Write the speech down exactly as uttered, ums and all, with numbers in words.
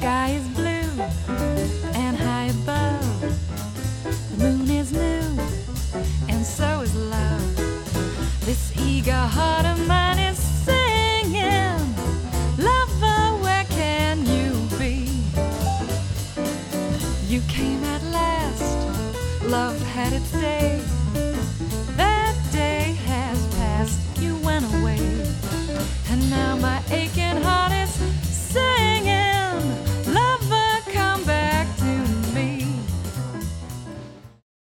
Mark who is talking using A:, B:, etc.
A: sky is blue and high above. The moon is new and so is love. This eager heart of mine is singing, lover, where can you be? You came at last, love had its day.